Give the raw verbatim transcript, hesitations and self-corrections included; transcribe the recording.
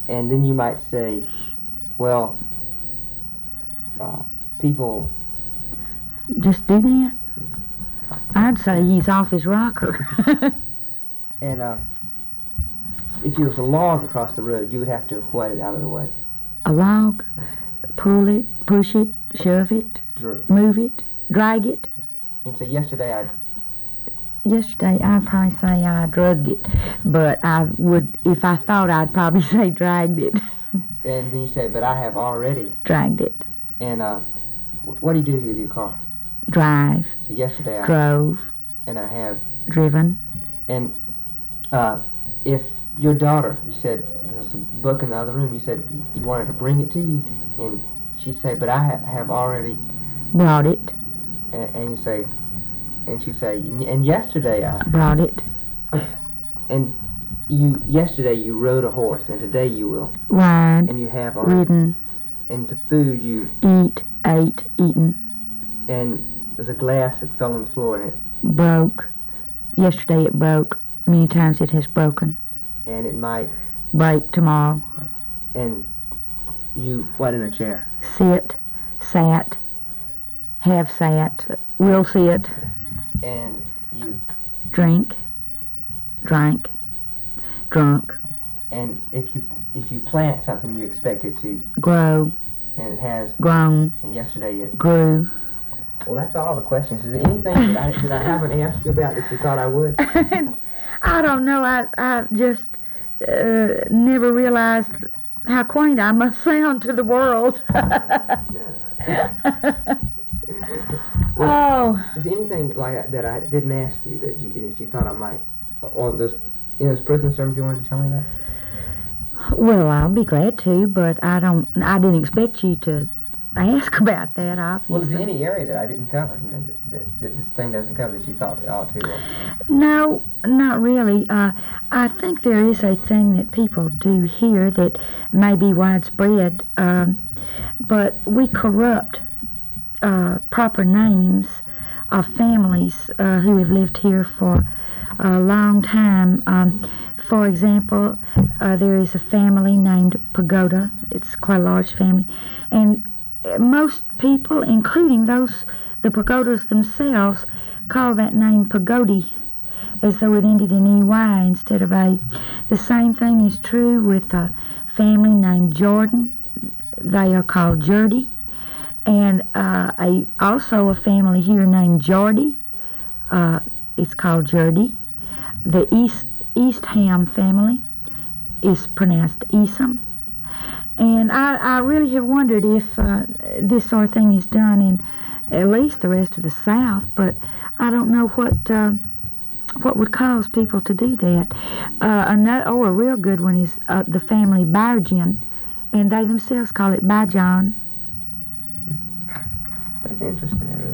and then you might say, well, uh, people... Just do that? I'd say he's off his rocker. And uh, if there was a log across the road, you would have to whet it out of the way. A log? Pull it, push it, shove it, Dr- move it, drag it. And so yesterday I... Yesterday, I'd probably say I drugged it, but I would, if I thought, I'd probably say dragged it. And then you say, but I have already... Dragged it. And uh, what do you do with your car? Drive. So yesterday I... Drove. And I have... Driven. And uh, if your daughter, you said, there's a book in the other room, you said you, you wanted to bring it to you, and she'd say, but I ha- have already... Brought it. And, and you say... And she'd say, and yesterday I... Brought it. And you, yesterday you rode a horse, and today you will. Ride. And you have already. Ridden. And to food you... Eat, ate, eaten. And there's a glass that fell on the floor and it... Broke. Yesterday it broke. Many times it has broken. And it might... Break tomorrow. And you, what, in a chair? Sit, sat, have sat, will sit. And you... Drink, drank, drunk. And if you if you plant something, you expect it to... Grow. And it has... Grown. And yesterday it... Grew. Well, that's all the questions. Is there anything that I, that I haven't asked you about that you thought I would? I don't know. I, I just uh, never realized how quaint I must sound to the world. Well, oh. Is there anything like that, that I didn't ask you that you that you thought I might, or those, you know, those prison sermons you wanted to tell me about? Well, I'll be glad to, but I don't. I didn't expect you to ask about that. Obviously. Well, is there any area that I didn't cover, you know, that, that, that this thing doesn't cover that you thought it ought to? Or? No, not really. Uh, I think there is a thing that people do here that may be widespread, um, but we corrupt uh, proper names of families uh, who have lived here for a long time. Um, for example, uh, there is a family named Pagoda. It's quite a large family, and most people, including those, the Pagodas themselves, call that name Pagodi, as though it ended in E Y instead of A. The same thing is true with a family named Jordan. They are called Jordy. And uh, a, also a family here named Jordy. Uh, it's called Jordy. The East Eastham family is pronounced Eastham. And I, I really have wondered if uh, this sort of thing is done in at least the rest of the South, but I don't know what uh, what would cause people to do that. Uh, another, oh, a real good one is uh, the family Barjan, and they themselves call it Bajan. That's interesting.